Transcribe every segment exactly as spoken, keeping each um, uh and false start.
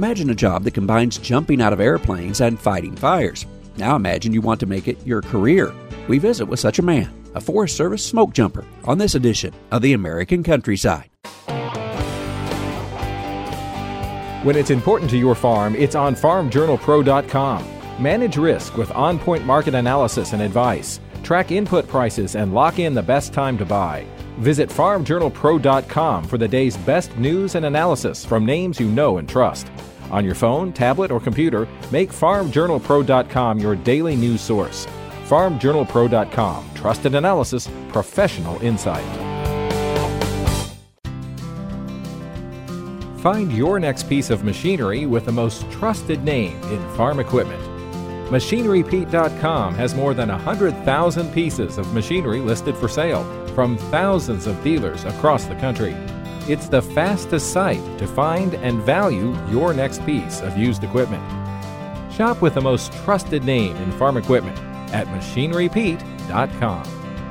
Imagine a job that combines jumping out of airplanes and fighting fires. Now imagine you want to make it your career. We visit with such a man, a Forest Service smoke jumper, on this edition of the American Countryside. When it's important to your farm, it's on farm journal pro dot com. Manage risk with on-point market analysis and advice. Track input prices and lock in the best time to buy. Visit farm journal pro dot com for the day's best news and analysis from names you know and trust. On your phone, tablet, or computer, make farm journal pro dot com your daily news source. farm journal pro dot com. Trusted analysis, professional insight. Find your next piece of machinery with the most trusted name in farm equipment. machinery pete dot com has more than one hundred thousand pieces of machinery listed for sale from thousands of dealers across the country. It's the fastest site to find and value your next piece of used equipment. Shop with the most trusted name in farm equipment at machinery pete dot com.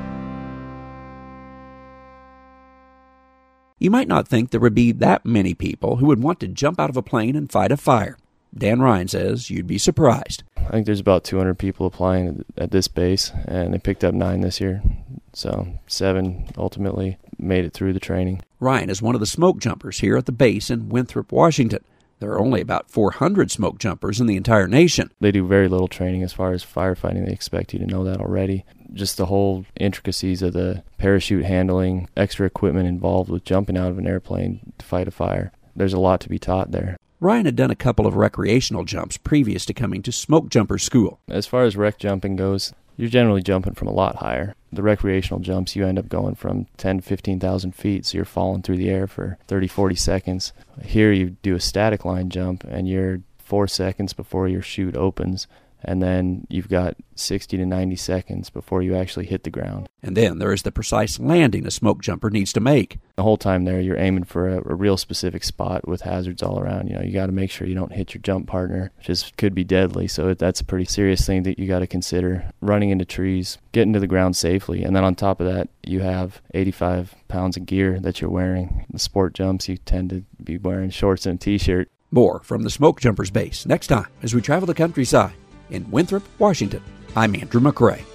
You might not think there would be that many people who would want to jump out of a plane and fight a fire. Dan Ryan says you'd be surprised. I think there's about two hundred people applying at this base, and they picked up nine this year. So seven ultimately made it through the training. Ryan is one of the smoke jumpers here at the base in Winthrop, Washington. There are only about four hundred smoke jumpers in the entire nation. They do very little training as far as firefighting. They expect you to know that already. Just the whole intricacies of the parachute handling, extra equipment involved with jumping out of an airplane to fight a fire. There's a lot to be taught there. Ryan had done a couple of recreational jumps previous to coming to smoke jumper school. As far as rec jumping goes, you're generally jumping from a lot higher. The recreational jumps, you end up going from ten to fifteen thousand feet, so you're falling through the air for thirty, forty seconds. Here you do a static line jump, and you're four seconds before your chute opens, and then you've got sixty to ninety seconds before you actually hit the ground. And then there is the precise landing a smoke jumper needs to make. The whole time there, you're aiming for a, a real specific spot with hazards all around. You know, you got to make sure you don't hit your jump partner, which is, could be deadly. So that's a pretty serious thing that you got to consider. Running into trees, getting to the ground safely, and then on top of that, you have eighty-five pounds of gear that you're wearing. The sport jumps, you tend to be wearing shorts and a t-shirt. More from the smoke jumpers base next time as we travel the countryside. In Winthrop, Washington, I'm Andrew McRae.